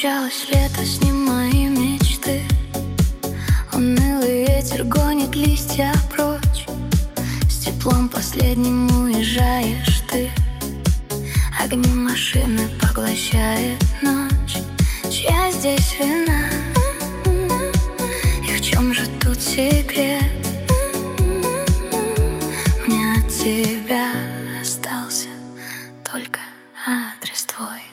Началось лето, с ним мои мечты. Унылый ветер гонит листья прочь. С теплом последним уезжаешь ты. Огни машины поглощает ночь. Чья здесь вина? И в чем же тут секрет? Мне от тебя остался только адрес твой.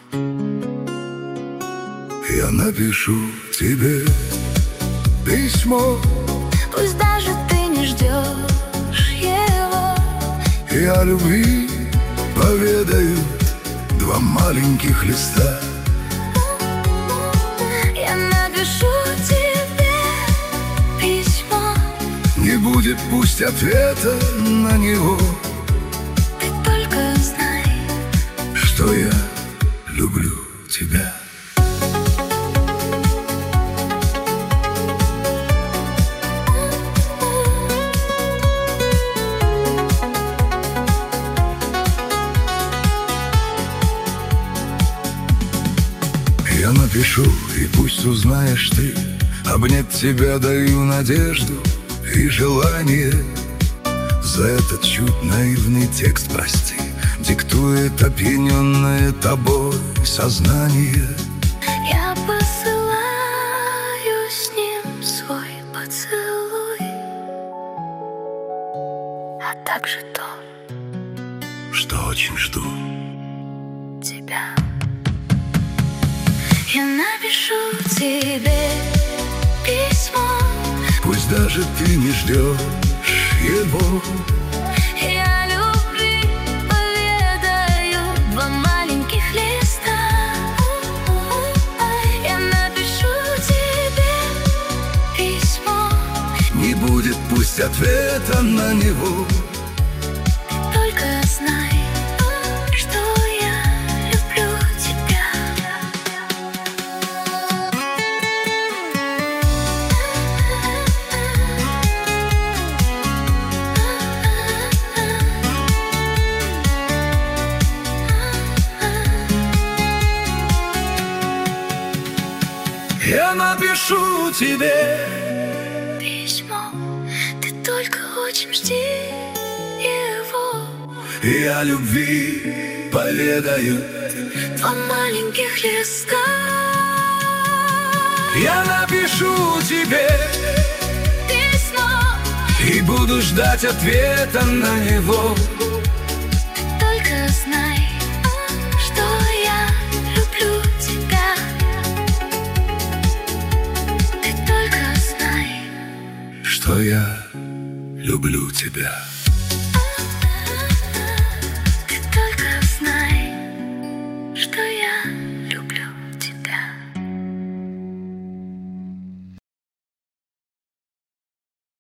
Я напишу тебе письмо, пусть даже ты не ждешь его. и о любви поведают два маленьких листа. Я напишу тебе письмо, Не будет пусть ответа на него. ты только знай, Что я люблю тебя. Я напишу, и пусть узнаешь ты. Обнять тебя даю надежду и желание. За этот чуть наивный текст прости. Диктует опьяненное тобой сознание. я посылаю с ним свой поцелуй, а также то, Что очень жду тебя. Я напишу тебе письмо, пусть даже ты не ждешь его. я любви поведаю два маленьких листа. Я напишу тебе письмо, Не будет пусть ответа на него. ты только знай, что я люблю тебя. Я напишу тебе Письмо, ты только очень жди его. и о любви поведаю. Два маленьких листа. Я напишу тебе Письмо, и буду ждать ответа на него. ты только знай, что я люблю тебя. Ты только знай, Что я люблю тебя.